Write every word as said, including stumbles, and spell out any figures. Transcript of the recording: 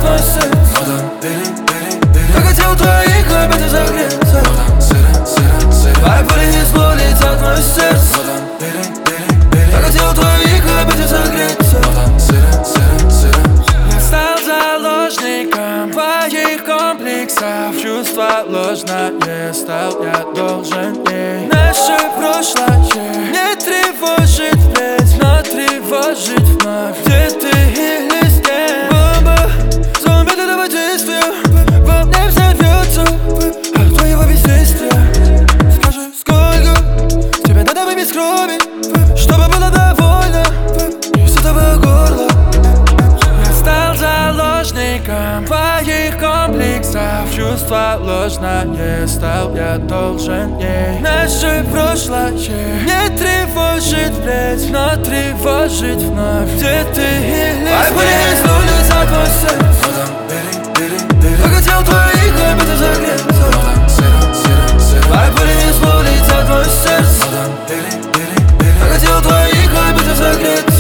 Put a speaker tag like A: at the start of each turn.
A: твой сердце.
B: Вода, бери, бери, бери.
A: Я хотел в твоих объятиях согреться.
B: Вода, сыра, сыра, сыра.
A: Твои пыли из лица твое сердце.
B: Вода, бери, бери, бери.
A: Я хотел в твоих объятиях согреться.
B: Вода, сыра, сыра, сыра.
A: Я стал заложником твоих комплексов. Чувства ложное стал я должен ей. Наше прошлое не тревожит впредь, но тревожит вновь. Где ты или с кем? Бомба, замедленного действия. Во мне взорвется от твоего бездействия. Скажи, сколько тебе надо выпить крови, чтобы было довольно из этого горла? Заложником твоих комплексов. Чувства ложное стал я должен ей. Наше прошлое не тревожит впредь, но тревожит вновь. Где ты или с кем? Твои лица твой сердце.
B: Вода, бери, бери, бери.
A: Я хотел в твоих объятиях согреться.
B: Вода, сыра, сыра, сыра.
A: Твои лица твой сердце.
B: Вода, бери, бери, бери.
A: Я хотел в твоих объятиях согреться.